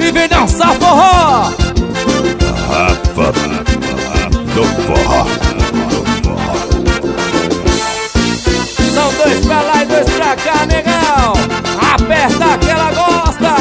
e vem dançar forró. Rafa do forró. São dois pra lá e dois pra cá, negão. Aperta que ela gosta.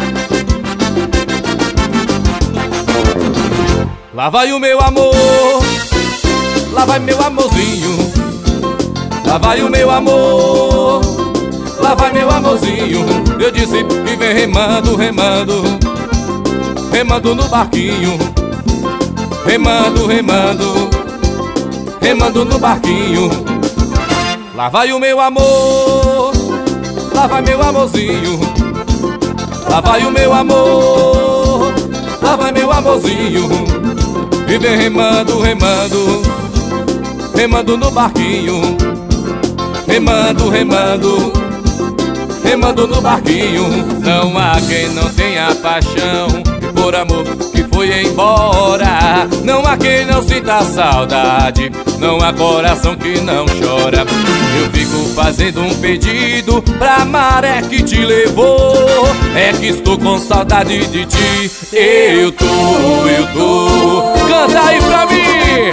Lá vai o meu amor, lá vai meu amorzinho. Lá vai o meu amor, lá vai meu amorzinho. Eu disse que vem remando, remando, remando no barquinho. Remando, remando, remando no barquinho. Lá vai o meu amor, lá vai meu amorzinho. Lá vai o meu amor, lá vai meu amorzinho. E vem remando, remando, remando no barquinho. Remando, remando, remando no barquinho. Não há quem não tenha paixão e por amor que foi embora. Não há quem não sinta saudade, não há coração que não chora. Eu fico fazendo um pedido pra maré que te levou. É que estou com saudade de ti. Eu tô. Canta aí pra mim.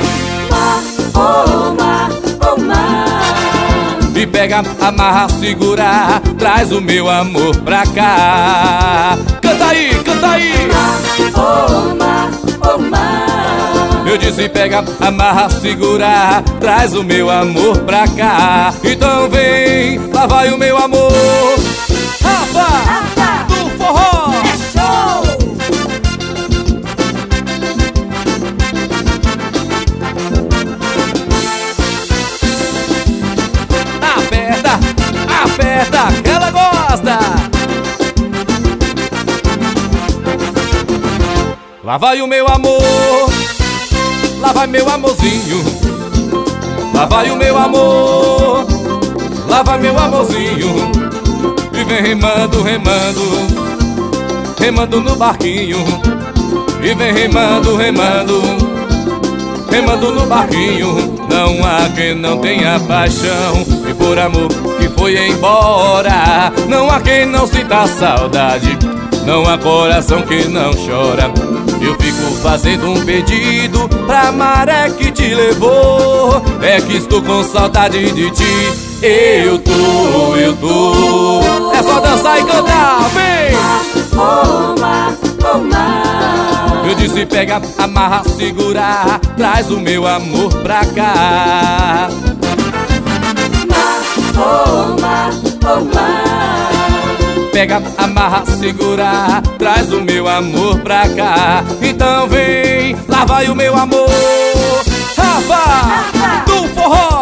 Me pega, amarra, segura, traz o meu amor pra cá. Canta aí, canta aí. Eu disse pega, amarra, segura, traz o meu amor pra cá. Então vem, lá vai o meu amor. Rafa do forró. É show! Aperta que ela gosta. Lá vai o meu amor, lá vai meu amorzinho. Lá vai o meu amor, lá vai meu amorzinho. E vem remando, remando, remando no barquinho. E vem remando, remando, remando no barquinho. Não há quem não tenha paixão e por amor que foi embora. Não há quem não sinta saudade, não há coração que não chora. Eu fico fazendo um pedido pra maré que te levou. É que estou com saudade de ti. Eu tô. É só dançar e cantar, vem! Eu disse pega, amarra, segura, traz o meu amor pra cá. Pega, amarra, segura, traz o meu amor pra cá. Então vem, lá vai o meu amor. Rafa do forró.